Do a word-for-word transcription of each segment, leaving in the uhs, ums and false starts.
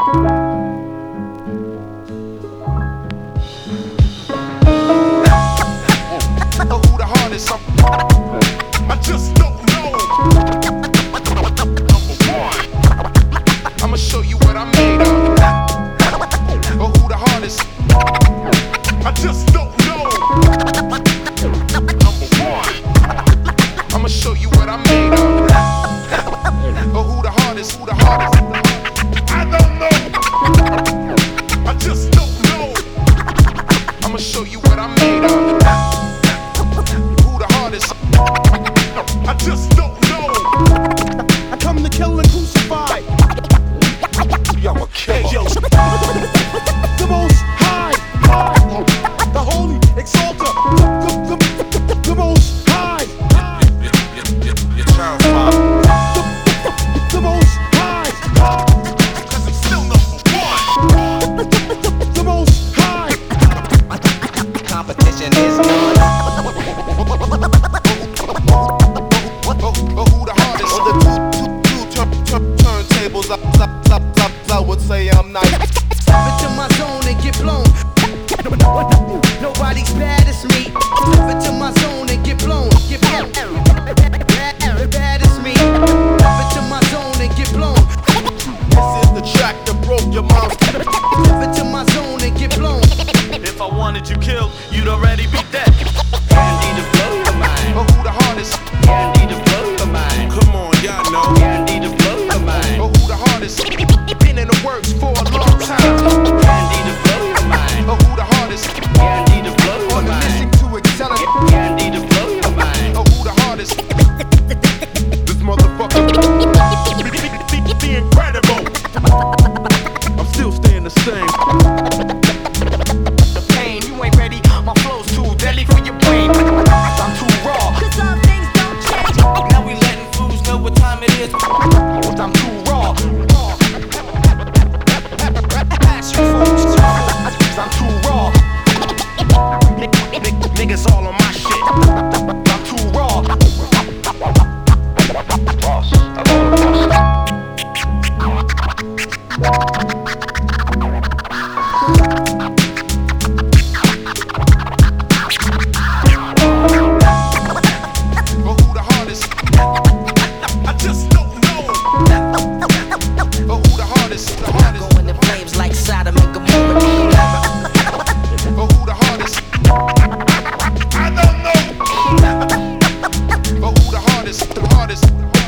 who the hardest? I just don't know. Number one, I'ma show you what I'm made of. Or who the hardest? I just don't know. Number one, I'ma show you what I'm made of. Or who the hardest? Who the hardest? I don't know. I just don't know. I'ma show you what I'm made of. Who the hardest? I just don't know. I come to kill and crucify. Yo, I'm a killer. Yo, the most high, the holy exalter, the, the, the, the most high, Your child father. the, the most high, Cause I'm still number one. the most high. Competition is none. Or who the hardest? On the two, two, two turn, turn, turntables, up, up, up, up, I would say I'm nice. Step into my zone and get blown. Nobody's bad as me. Step into my zone and get blown. Get blown. Bad, bad as me. Step into my zone and get blown. This is the track that broke your mom. Step into my zone and get blown. If I wanted you killed, you'd already be dead. Candy to blow your mind. Or who the hardest? Candy to blow your mind. Come on, y'all know. Candy to blow your mind. Or who the hardest? Been in the works for a long time. Candy to blow your mind. Or who the hardest? Candy to blow your On the mission mind. to excel it. Candy to blow your mind. Or who the hardest? This motherfucker be, be, be, be incredible. I'm still staying the same. The pain, you ain't ready. My flow's too deadly for your brain. I'm too raw. Cause some things don't change. Now we letting fools know what time it is. I'm too raw. Ask you fools. I'm too raw. Niggas all on my shit. I'm too raw. Boss, I'm all Or who the hardest? I just don't know. Or who the hardest? The hardest. going in flames like Sodom and Gomorrah. Or who the hardest? I don't know. Or who the hardest? The hardest.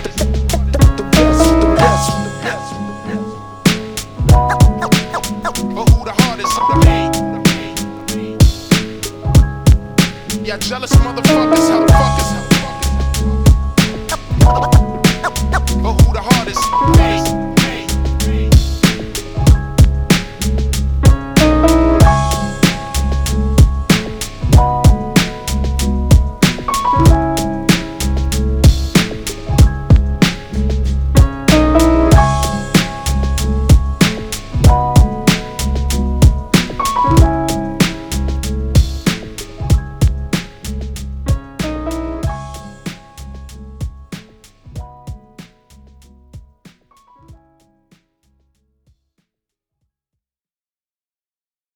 Or who the hardest? Yeah, jealous motherfuckers. How the fuck